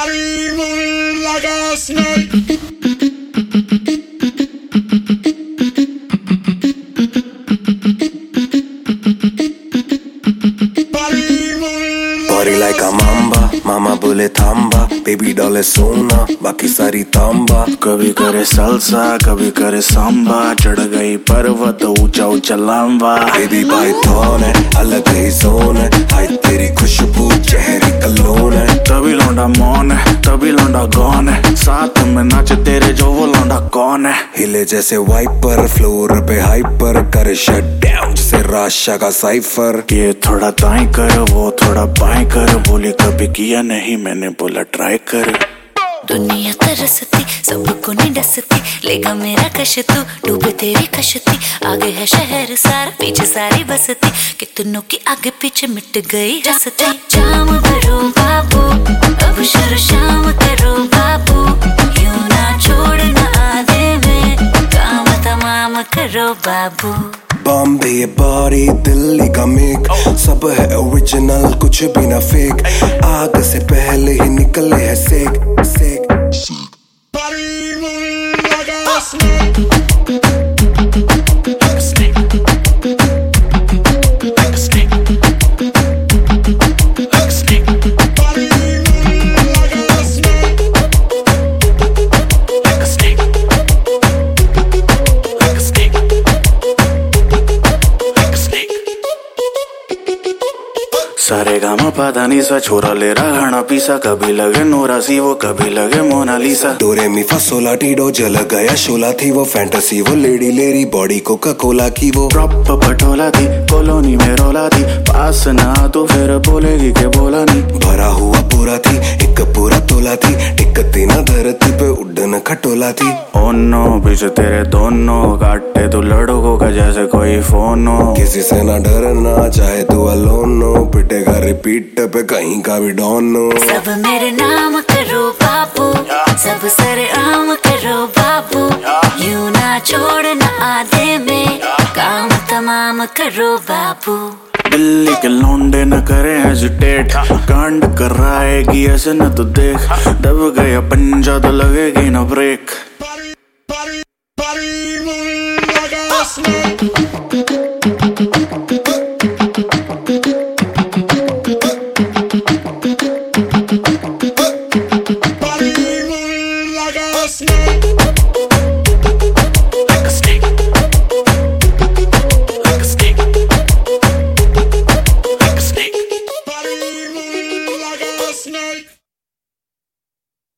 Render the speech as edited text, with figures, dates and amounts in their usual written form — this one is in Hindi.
Body moving like a snake. Body like a mamba, mama बोले थांबा, baby डॉले सोना, बाकी सारी तांबा. कभी करे सलसा, कभी करे सांबा, चढ़ गई पर्वत ऊंचा ऊंचा लांबा. Baby पाइथन है, अलग ही जोन है, हाय तेरी खुशबू चेहरे कलोन है. तभी लौंडा मौन है, तभी लौंडा गौन है, साथ में नाच तेरे जो वो लौंडा कौन है. हिले जैसे वाइपर, फ्लोर पे हाइपर, करे शट डाउन जैसे राशा का साइफर. ये थोड़ा दाएं कर, वो थोड़ा बाएं कर, बोली कभी किया नहीं, मैंने बोला ट्राई कर. दुनिया तरसती, सबको नहीं डसती, लेगा मेरा कश तू, डूबे तेरी कश्ती. आगे है शहर सारा, पीछे सारी बसती, कितनों की आगे पीछे मिट गई हंसती. जाम करो बाबू, अब शुरू शाम करो बाबू, यूं ना छोड़ना आधे में, काम तमाम करो बाबू. बॉम्बे बॉडी, दिल्ली का मेक, सब है ओरिजिनल, कुछ भी ना फेक. आग से पहले ही निकले है सेक सेक. Body moving like a snake. Like a snake. Like a snake. Like a snake. Body moving like a snake. Like a snake. Like a snake. Like a snake. सारे गामा पादा नीसा, छोरा ले रहा खाना पीसा, कभी लगे नोरा सी वो, कभी लगे मोनालिसा. डोरे मी फसोला टीडो, जल गया शोला थी वो, फैंटेसी वो, लेडी लेरी, बॉडी कोका कोला की वो. प्रॉप पटोला थी, कॉलोनी में रोला थी, पास ना तो फिर बोलेगी के बोला नहीं. भरा हुआ पूरा थी, एक पूरा तोला थी, टिकती ना धरती पे उड़न खटोला थी. ओ नो, पीछे तेरे दोनों काटे तू लड़कों का जैसे कोई फोन हो. किसी से ना डरना, चाहे तू अलोन हो, पिटेगा रिपीट पे कहीं का भी डॉन हो. सब मेरे नाम करो बाबू, सब सरे आम करो बाबू, यूं ना छोड़ना आधे में, काम तमाम करो बाबू. दिल्ली के लौंडे न करे हेजिटेट, कांड कर रहा है कि ऐसे न तो देख, दब गया पंजा तो लगेगी ना brake. Body moving like a snake.